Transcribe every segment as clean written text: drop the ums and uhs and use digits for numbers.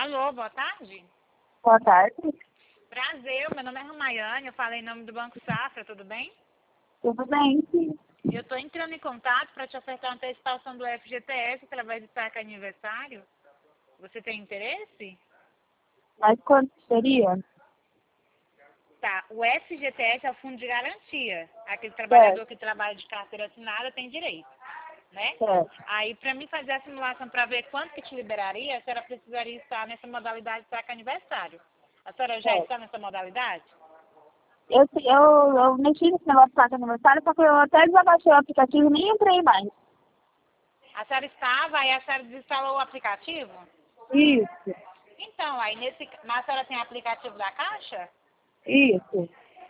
Alô, boa tarde. Boa tarde. Prazer, meu nome é Ramayane, eu falei em nome do Banco Safra, tudo bem? Tudo bem, sim. Eu estou entrando em contato para te ofertar uma antecipação do FGTS através do saque aniversário. Você tem interesse? Mas quanto seria? Tá, o FGTS é o Fundo de Garantia. Aquele trabalhador que trabalha de carteira assinada tem direito, né? Certo. Aí, para mim fazer a simulação para ver quanto que te liberaria, a senhora precisaria estar nessa modalidade de saque aniversário. A senhora já Certo. está nessa modalidade? Eu mexi nesse negócio de saque aniversário porque eu até desabaixei o aplicativo e nem entrei mais. A senhora estava, aí a senhora desinstalou o aplicativo? Isso, Então, aí mas a senhora tem aplicativo da Caixa? isso.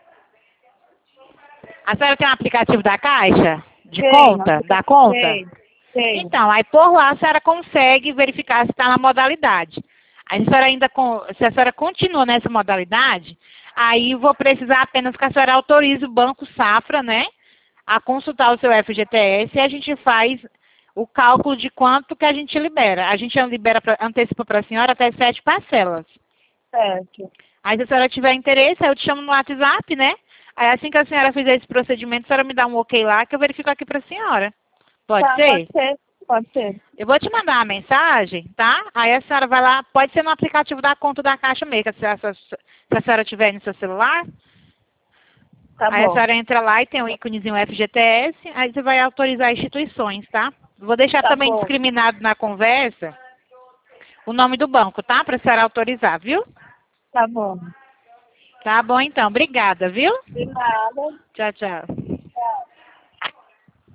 A senhora tem um aplicativo da Caixa? De Tem, conta? Da conta? tem. Então, aí por lá a senhora consegue verificar se está na modalidade. Aí se a senhora continua nessa modalidade, aí vou precisar apenas que a senhora autorize o Banco Safra, né, a consultar o seu FGTS e a gente faz o cálculo de quanto que a gente libera. A gente antecipa para a senhora até 7 parcelas. Certo. Aí se a senhora tiver interesse, aí eu te chamo no WhatsApp, né? Aí assim que a senhora fizer esse procedimento, a senhora me dá um ok lá que eu verifico aqui para a senhora. Pode Tá, ser? pode ser. Eu vou te mandar uma mensagem, tá? Aí a senhora vai lá, pode ser no aplicativo da conta da Caixa mesmo, se a senhora tiver no seu celular. Tá Aí a bom. senhora entra lá e tem um íconezinho FGTS, aí você vai autorizar instituições, tá? Vou deixar Tá também bom. discriminado na conversa o nome do banco, tá? Para a senhora autorizar, viu? Tá bom. Tá bom então, obrigada, viu? De nada. Tchau, tchau.